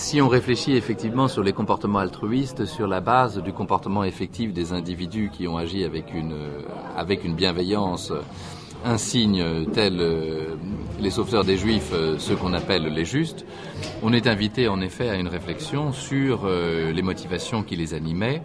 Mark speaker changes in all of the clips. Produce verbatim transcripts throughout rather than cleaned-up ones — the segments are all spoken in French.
Speaker 1: Si on réfléchit effectivement sur les comportements altruistes sur la base du comportement effectif des individus qui ont agi avec une, avec une bienveillance insigne tels euh, les sauveteurs des Juifs, euh, ceux qu'on appelle les justes, on est invité en effet à une réflexion sur euh, les motivations qui les animaient,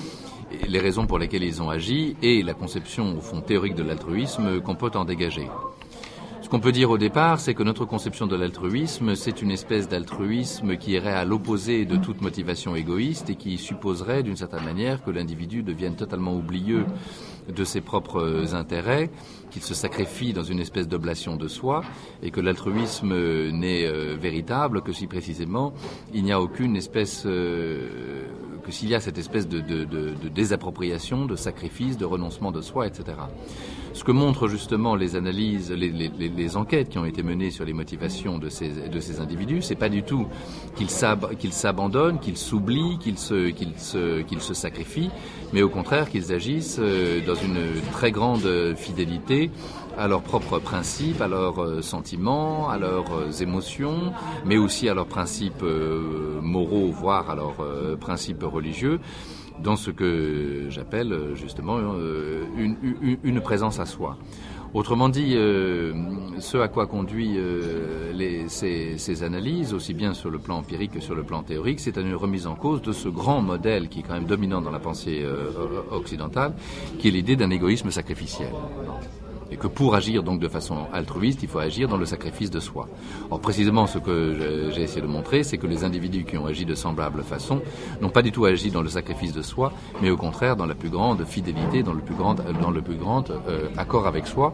Speaker 1: les raisons pour lesquelles ils ont agi et la conception au fond théorique de l'altruisme qu'on peut en dégager. Ce qu'on peut dire au départ, c'est que notre conception de l'altruisme, c'est une espèce d'altruisme qui irait à l'opposé de toute motivation égoïste et qui supposerait d'une certaine manière que l'individu devienne totalement oublieux de ses propres intérêts, qu'il se sacrifie dans une espèce d'oblation de soi et que l'altruisme n'est euh, véritable que si précisément il n'y a aucune espèce, euh, que s'il y a cette espèce de, de, de, de désappropriation, de sacrifice, de renoncement de soi, et cetera. Ce que montrent justement les analyses, les, les, les enquêtes qui ont été menées sur les motivations de ces, de ces individus, c'est pas du tout qu'ils s'ab, qu'ils s'abandonnent, qu'ils s'oublient, qu'ils se, qu'ils se, qu'ils se sacrifient, mais au contraire qu'ils agissent dans une très grande fidélité à leurs propres principes, à leurs sentiments, à leurs émotions, mais aussi à leurs principes moraux, voire à leurs principes religieux, dans ce que j'appelle justement une, une, une présence à soi. Autrement dit, euh, ce à quoi conduit euh, les, ces, ces analyses, aussi bien sur le plan empirique que sur le plan théorique, c'est à une remise en cause de ce grand modèle qui est quand même dominant dans la pensée euh, occidentale, qui est l'idée d'un égoïsme sacrificiel. Et que pour agir donc de façon altruiste, il faut agir dans le sacrifice de soi. Or précisément ce que j'ai essayé de montrer, c'est que les individus qui ont agi de semblable façon n'ont pas du tout agi dans le sacrifice de soi, mais au contraire dans la plus grande fidélité, dans le plus grand, dans le plus grand euh, accord avec soi,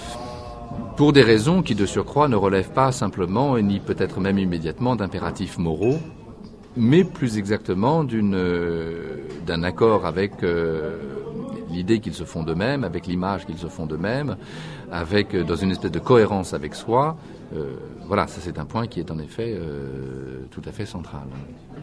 Speaker 1: pour des raisons qui de surcroît ne relèvent pas simplement, et ni peut-être même immédiatement, d'impératifs moraux, mais plus exactement d'une, euh, d'un accord avec euh, l'idée qu'ils se font d'eux-mêmes, avec l'image qu'ils se font d'eux-mêmes, avec euh, dans une espèce de cohérence avec soi. Euh, voilà, ça c'est un point qui est en effet euh, tout à fait central.